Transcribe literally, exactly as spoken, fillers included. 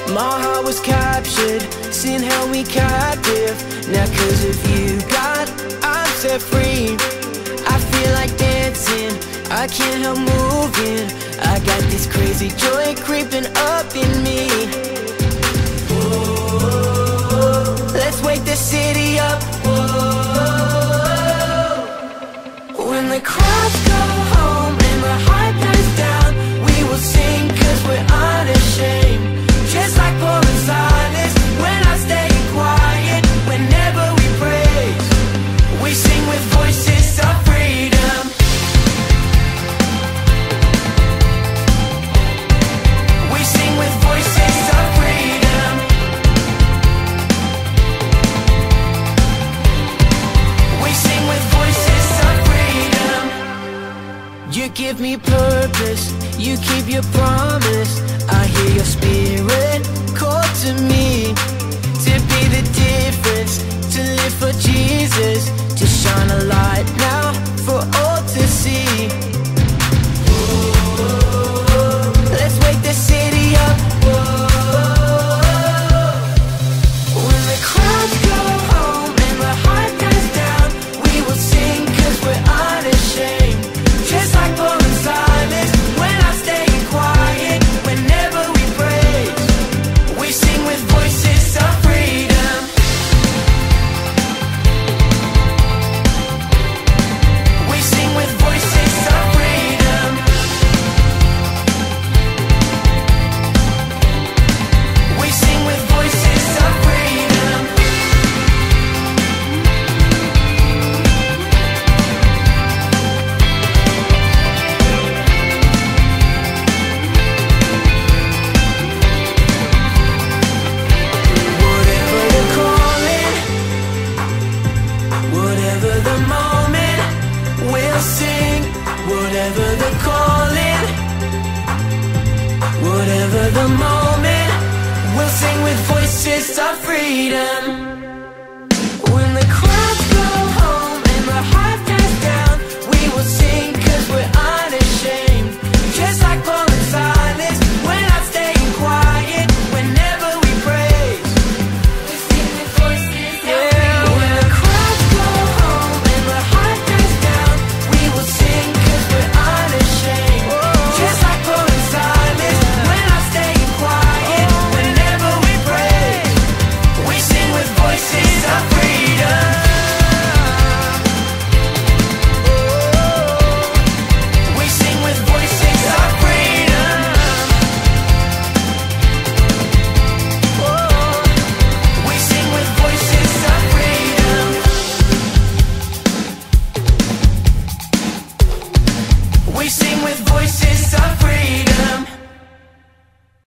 My heart was captured, sin held me captive. Now cause of you, God, I'm set free. I feel like dancing, I can't help moving. I got this crazy joy creeping up in me. Whoa, let's wake the city up. Whoa, when the crowds go home and the hype dies down, we will sing cause we're unashamed. Just like Paul and Silas, when I stay quiet, whenever we praise, we sing with voices of freedom. We sing with voices of freedom. We sing with voices of freedom. You give me purpose, you keep your promise. I hear your spirit call to me to be the difference, to live for Jesus, to shine a light now for all to see. Whoa, let's wake the city up. Whoa, when the crowds go home and the hype dies down, we will sing cause we're unashamed. Just like Paul and Silas, when I stay quiet, whenever we praise, we sing with voices of freedom. We sing with voices of freedom. We sing with voices of freedom. Whatever the calling, whatever the moment, we'll sing. Whatever the calling, whatever the moment, we'll sing with voices of freedom.